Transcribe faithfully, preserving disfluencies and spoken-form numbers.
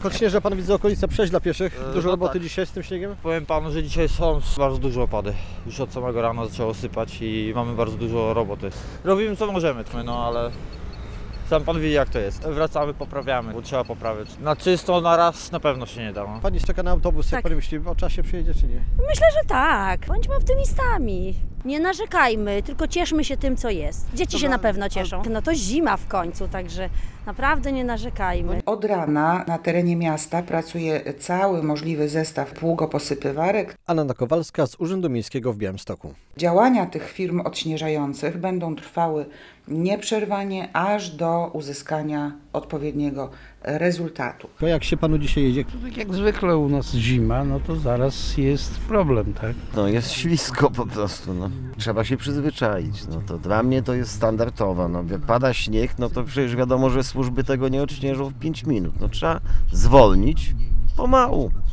Choć śnieża, pan widzę okolice przejść dla pieszych. E, Dużo no roboty tak. dzisiaj z tym śniegiem? Powiem panu, że dzisiaj są bardzo duże opady. Już od samego rana zaczęło sypać i mamy bardzo dużo roboty. Robimy co możemy, no ale sam pan widzi jak to jest. Wracamy, poprawiamy, bo trzeba poprawić. Na czysto na raz na pewno się nie da. No. Pani czeka na autobus, jak Tak. pani myśli, o czasie przyjedzie czy nie? Myślę, że tak. Bądźmy optymistami. Nie narzekajmy, tylko cieszmy się tym, co jest. Dzieci się na pewno cieszą. No to zima w końcu, także naprawdę nie narzekajmy. Od rana na terenie miasta pracuje cały możliwy zestaw pługoposypywarek. Anna Kowalska z Urzędu Miejskiego w Białymstoku. Działania tych firm odśnieżających będą trwały nieprzerwanie aż do uzyskania odpowiedniego rezultatu. To jak się panu dzisiaj jedzie? Tak jak zwykle u nas zima, no to zaraz jest problem, tak? No jest ślisko po prostu, no. Trzeba się przyzwyczaić, no to dla mnie to jest standardowa, no jak pada śnieg, no to przecież wiadomo, że służby tego nie odśnieżą w pięć minut, no trzeba zwolnić pomału.